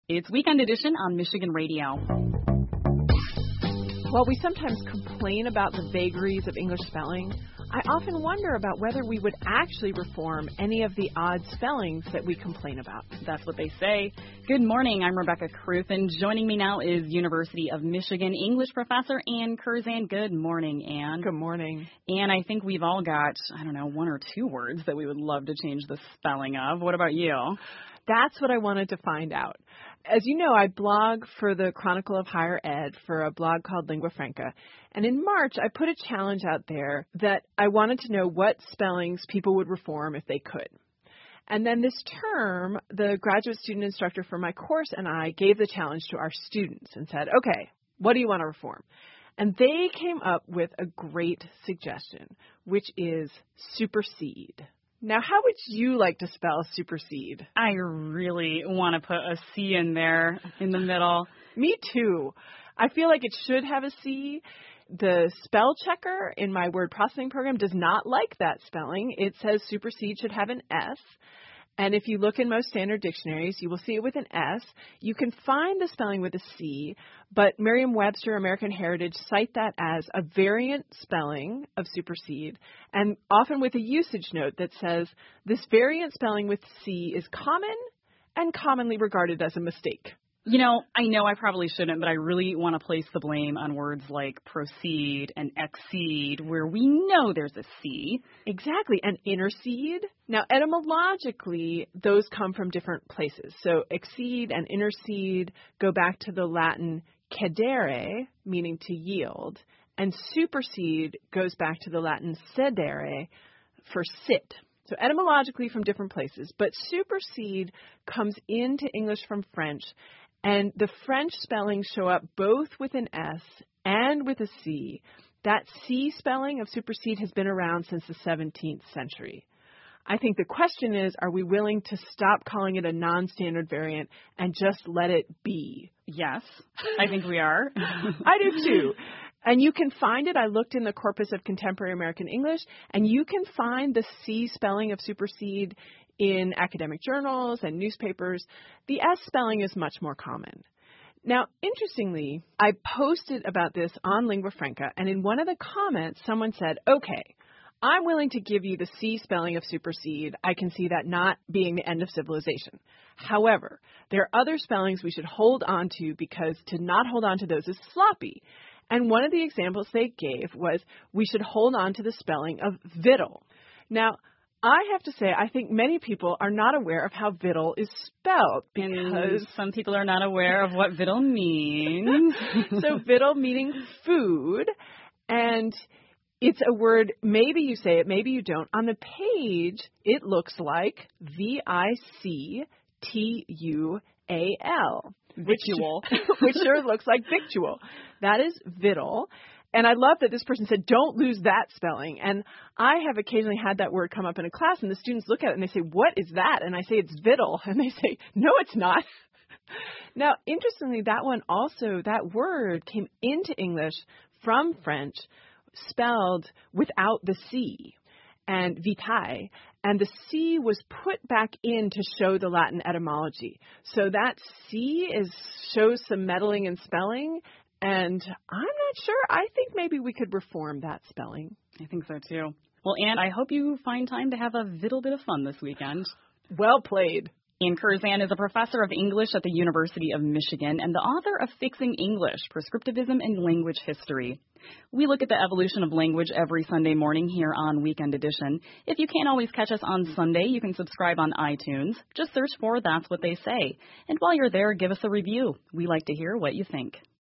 It's Weekend Edition on Michigan Radio. While we sometimes complain about the vagaries of English spelling, I often wonder about whether we would actually reform any of the odd spellings that we complain about. That's what they say. Good morning. I'm Rebecca Kruth, and joining me now is University of Michigan English professor Ann Curzan. Good morning, Ann. Good morning. Ann, I think we've all got, one or two words that we would love to change the spelling of. What about you? That's what I wanted to find out. As you know, I blog for the Chronicle of Higher Ed for a blog called Lingua Franca. And in March, I put a challenge out there that I wanted to know what spellings people would reform if they could. And then this term, the graduate student instructor for my course and I gave the challenge to our students and said, okay, what do you want to reform? And they came up with a great suggestion, which is supersede. Now, how would you like to spell supersede? I really want to put a C in there in the middle. Me too. I feel like it should have a C. The spell checker in my word processing program does not like that spelling. It says supersede should have an S. And if you look in most standard dictionaries, you will see it with an S. You can find the spelling with a C, but Merriam-Webster, American Heritage cite that as a variant spelling of supersede, and often with a usage note that says this variant spelling with C is common and commonly regarded as a mistake. I know I probably shouldn't, but I really want to place the blame on words like proceed and exceed, where we know there's a C. Exactly, and intercede. Now, etymologically, those come from different places. So exceed and intercede go back to the Latin cedere, meaning to yield, and supersede goes back to the Latin cedere for sit. So etymologically from different places, but supersede comes into English from French. And the French spellings show up both with an S and with a C. That C spelling of supersede has been around since the 17th century. I think the question is, are we willing to stop calling it a non-standard variant and just let it be? Yes, I think we are. I do too. And you can find it. I looked in the corpus of contemporary American English, and you can find the C spelling of supersede in academic journals and newspapers. The S spelling is much more common. Now, interestingly, I posted about this on Lingua Franca, and in one of the comments, someone said, okay, I'm willing to give you the C spelling of supersede. I can see that not being the end of civilization. However, there are other spellings we should hold on to because to not hold on to those is sloppy. And one of the examples they gave was we should hold on to the spelling of victual. Now, I have to say, I think many people are not aware of how victual is spelled because some people are not aware of what victual means. So victual meaning food, and it's a word, maybe you say it, maybe you don't. On the page, it looks like victual. Victual. Which sure looks like victual. That is victual. And I love that this person said, don't lose that spelling. And I have occasionally had that word come up in a class, and the students look at it and they say, what is that? And I say, it's victual. And they say, no, it's not. Now, interestingly, that word came into English from French spelled without the C and vitae. And the C was put back in to show the Latin etymology. So that C shows some meddling in spelling, and I'm not sure. I think maybe we could reform that spelling. I think so, too. Well, Ann, I hope you find time to have a little bit of fun this weekend. Well played. Ann Curzan is a professor of English at the University of Michigan and the author of Fixing English, Prescriptivism and Language History. We look at the evolution of language every Sunday morning here on Weekend Edition. If you can't always catch us on Sunday, you can subscribe on iTunes. Just search for That's What They Say. And while you're there, give us a review. We like to hear what you think.